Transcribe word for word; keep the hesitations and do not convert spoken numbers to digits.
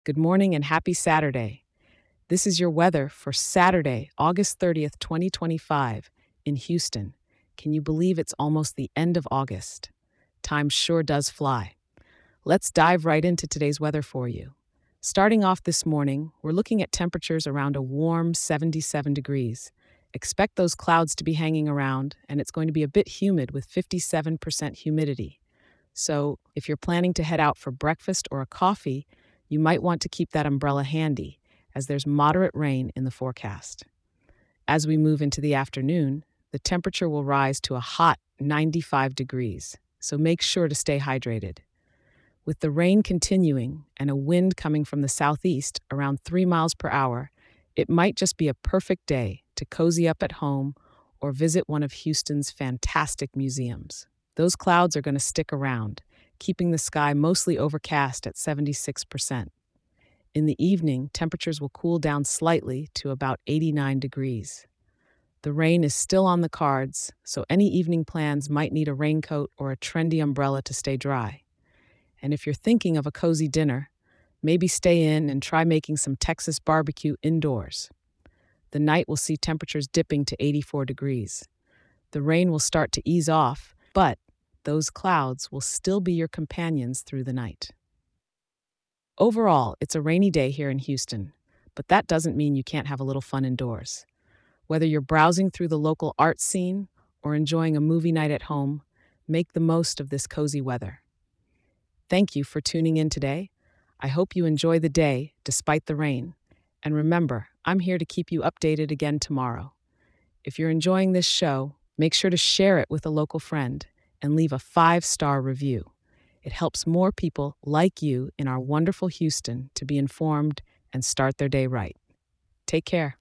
Good morning and happy Saturday. This is your weather for Saturday, August thirtieth, twenty twenty-five, in Houston. Can you believe it's almost the end of August? Time sure does fly. Let's dive right into today's weather for you. Starting off this morning, we're looking at temperatures around a warm seventy-seven degrees. Expect those clouds to be hanging around, and it's going to be a bit humid with fifty-seven percent humidity. So, if you're planning to head out for breakfast or a coffee, you might want to keep that umbrella handy, as there's moderate rain in the forecast. As we move into the afternoon, the temperature will rise to a hot ninety-five degrees, so make sure to stay hydrated. With the rain continuing and a wind coming from the southeast around three miles per hour, it might just be a perfect day to cozy up at home or visit one of Houston's fantastic museums. Those clouds are going to stick around, keeping the sky mostly overcast at seventy-six percent. In the evening, temperatures will cool down slightly to about eighty-nine degrees. The rain is still on the cards, so any evening plans might need a raincoat or a trendy umbrella to stay dry. And if you're thinking of a cozy dinner, maybe stay in and try making some Texas barbecue indoors. The night will see temperatures dipping to eighty-four degrees. The rain will start to ease off, but those clouds will still be your companions through the night. Overall, it's a rainy day here in Houston, but that doesn't mean you can't have a little fun indoors. Whether you're browsing through the local art scene or enjoying a movie night at home, make the most of this cozy weather. Thank you for tuning in today. I hope you enjoy the day despite the rain. And remember, I'm here to keep you updated again tomorrow. If you're enjoying this show, make sure to share it with a local friend and leave a five-star review. It helps more people like you in our wonderful Houston to be informed and start their day right. Take care.